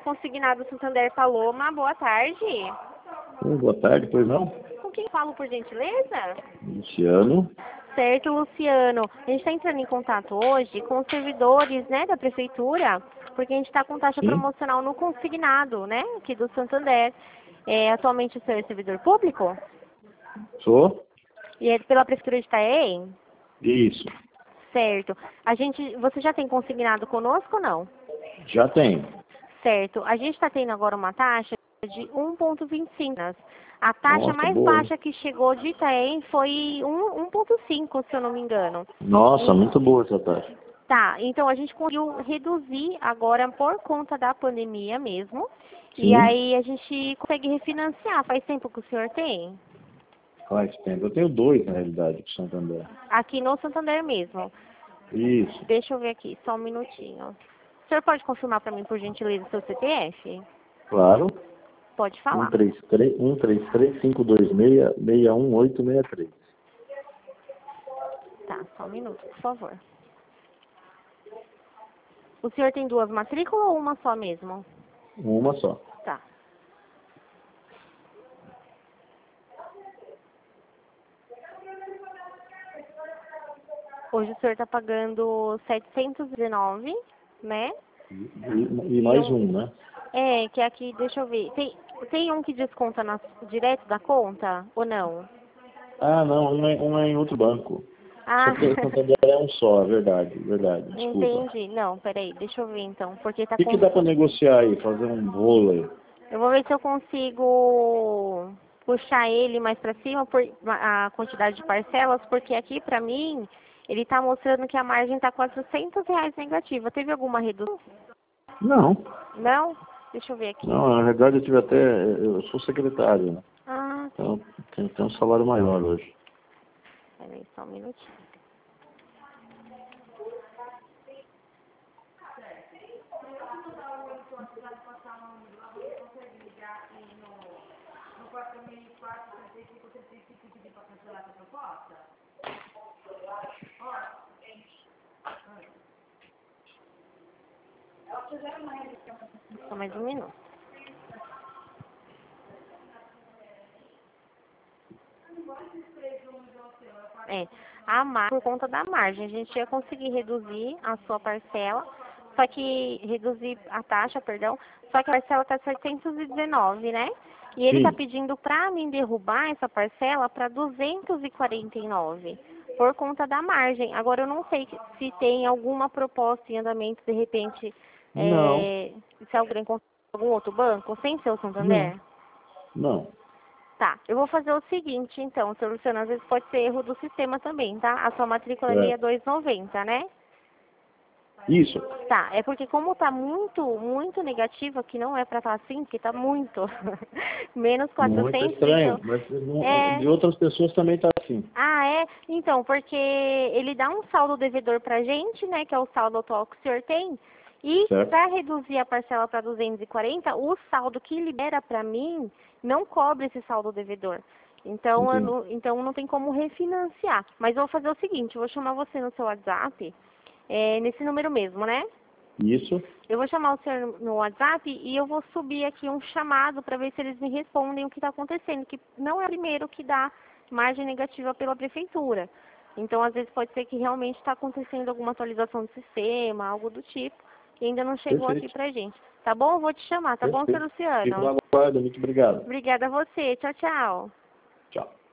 consignado Santander Paloma. Boa tarde. Boa tarde, pois não? Com quem falo, por gentileza? Luciano. Certo, Luciano. A gente está entrando em contato hoje com os servidores, né, da prefeitura, porque a gente está com taxa Sim. promocional no consignado, né, aqui do Santander. Atualmente o senhor é servidor público? Sou? E é pela prefeitura de Itaém? Isso. Certo. Você já tem consignado conosco ou não? Já tenho. Certo. A gente está tendo agora uma taxa de 1,25. A taxa Nossa, mais boa, hein? baixa que chegou de Itaém foi 1,5, se eu não me engano. Nossa, E, muito boa essa taxa. tá, então a gente conseguiu reduzir agora por conta da pandemia mesmo. E Sim? aí a gente consegue refinanciar. Faz tempo que o senhor tem? Faz tempo. Eu tenho dois, na realidade, com Santander. Aqui no Santander mesmo. Isso. Deixa eu ver aqui, só um minutinho. O senhor pode confirmar para mim, por gentileza, o seu CPF? Claro. Pode falar. 133-526-61863. Tá, só um minuto, por favor. O senhor tem duas matrículas ou uma só mesmo? Uma só. Tá. Hoje o senhor está pagando 719, né? E mais um, né? Que aqui, deixa eu ver. Tem um que desconta direto da conta ou não? Ah, não, um é em outro banco. Ah, Só que o Santander é um só, verdade, desculpa. entendi. Não, peraí, deixa eu ver então, porque tá O que com... dá para negociar aí, fazer um rolo aí? Eu vou ver se eu consigo puxar ele mais para cima por a quantidade de parcelas, porque aqui para mim ele tá mostrando que a margem tá R$ 400 negativa. Teve alguma redução? Não, Não? Deixa eu ver aqui. não, na verdade eu tive até, eu sou secretário, né? Ah, Então tem um salário maior hoje. peraí, só um minutinho. Só mais um minuto. Por conta da margem, a gente ia conseguir reduzir a sua parcela, só que reduzir a taxa, perdão, só que a parcela está 719, né? E ele está Sim, pedindo para mim derrubar essa parcela para 249, por conta da margem. Agora eu não sei se tem alguma proposta em andamento, de repente, não, se alguém consegue algum outro banco, sem ser o não, Santander. não, Tá, eu vou fazer o seguinte, então, seu Luciano, às vezes pode ser erro do sistema também, tá? A sua matrícula é é, 6290, né? isso, Tá, é porque como tá muito negativo, que não é pra estar assim, porque tá muito, menos muito 400, estranho, então, mas é... de outras pessoas também tá assim. Ah, é? Então, porque ele dá um saldo devedor pra gente, né, que é o saldo atual que o senhor tem, e Certo? para reduzir a parcela para 240, o saldo que libera para mim não cobre esse saldo devedor. Então, Entendi. então não tem como refinanciar. Mas eu vou fazer o seguinte, eu vou chamar você no seu WhatsApp, nesse número mesmo, né? Isso, Eu vou chamar o senhor no WhatsApp e eu vou subir aqui um chamado para ver se eles me respondem o que está acontecendo, que não é o primeiro que dá margem negativa pela prefeitura. Então, às vezes, pode ser que realmente está acontecendo alguma atualização do sistema, algo do tipo, e ainda não chegou aqui perfeito, pra gente. Tá bom? Eu vou te chamar, tá bom, senhor perfeito. Fico Luciano? na guarda, muito obrigado. Obrigada a você. Tchau, tchau. Tchau.